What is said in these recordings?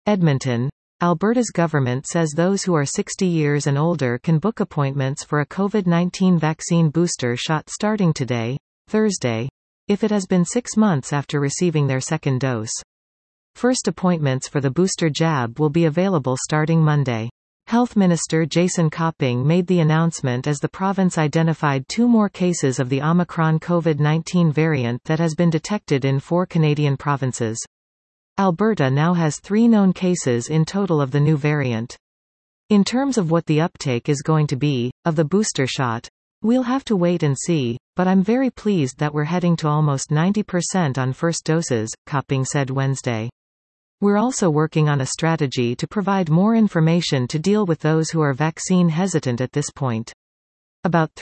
Edmonton. Alberta's government says those who are 60 years and older can book appointments for a COVID-19 vaccine booster shot starting today, Thursday, if it has been 6 months after receiving their second dose. First appointments for the booster jab will be available starting Monday. Health Minister Jason Copping made the announcement as the province identified 2 more cases of the Omicron COVID-19 variant that has been detected in 4 Canadian provinces. Alberta now has 3 known cases in total of the new variant. In terms of what the uptake is going to be, of the booster shot, we'll have to wait and see, but I'm very pleased that we're heading to almost 90% on first doses, Copping said Wednesday. We're also working on a strategy to provide more information to deal with those who are vaccine hesitant at this point. About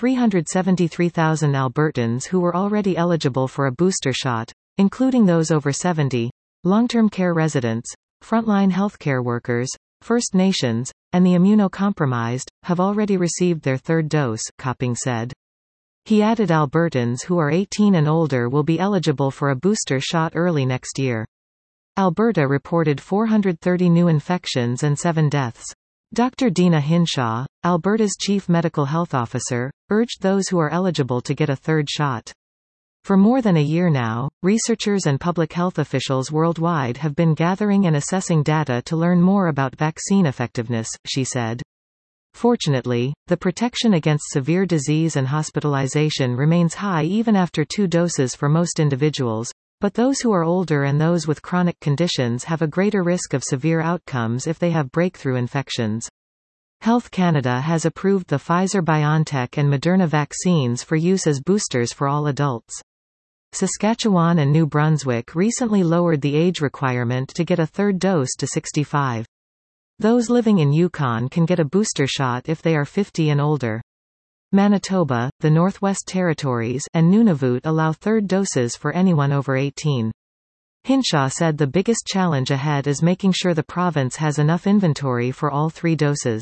373,000 Albertans who were already eligible for a booster shot, including those over 70, long-term care residents, frontline healthcare workers, First Nations, and the immunocompromised, have already received their third dose, Copping said. He added Albertans who are 18 and older will be eligible for a booster shot early next year. Alberta reported 430 new infections and 7 deaths. Dr. Dina Hinshaw, Alberta's chief medical health officer, urged those who are eligible to get a third shot. For more than a year now, researchers and public health officials worldwide have been gathering and assessing data to learn more about vaccine effectiveness, she said. Fortunately, the protection against severe disease and hospitalization remains high even after 2 doses for most individuals, but those who are older and those with chronic conditions have a greater risk of severe outcomes if they have breakthrough infections. Health Canada has approved the Pfizer-BioNTech and Moderna vaccines for use as boosters for all adults. Saskatchewan and New Brunswick recently lowered the age requirement to get a third dose to 65. Those living in Yukon can get a booster shot if they are 50 and older. Manitoba, the Northwest Territories, and Nunavut allow third doses for anyone over 18. Hinshaw said the biggest challenge ahead is making sure the province has enough inventory for all 3 doses.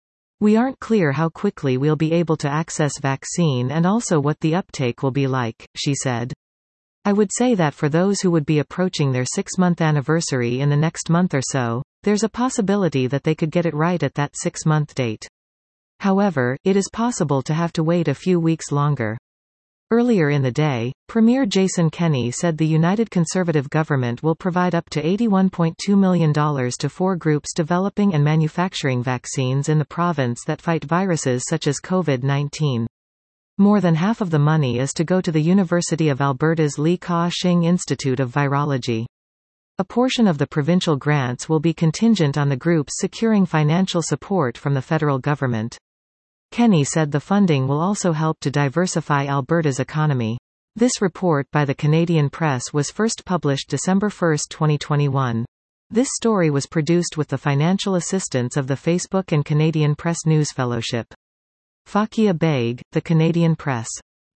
We aren't clear how quickly we'll be able to access vaccine and also what the uptake will be like, she said. I would say that for those who would be approaching their 6-month anniversary in the next month or so, there's a possibility that they could get it right at that 6-month date. However, it is possible to have to wait a few weeks longer. Earlier in the day, Premier Jason Kenney said the United Conservative government will provide up to $81.2 million to 4 groups developing and manufacturing vaccines in the province that fight viruses such as COVID-19. More than half of the money is to go to the University of Alberta's Li Ka-shing Institute of Virology. A portion of the provincial grants will be contingent on the groups securing financial support from the federal government. Kenney said the funding will also help to diversify Alberta's economy. This report by the Canadian Press was first published December 1, 2021. This story was produced with the financial assistance of the Facebook and Canadian Press News Fellowship. Fakia Baig, The Canadian Press.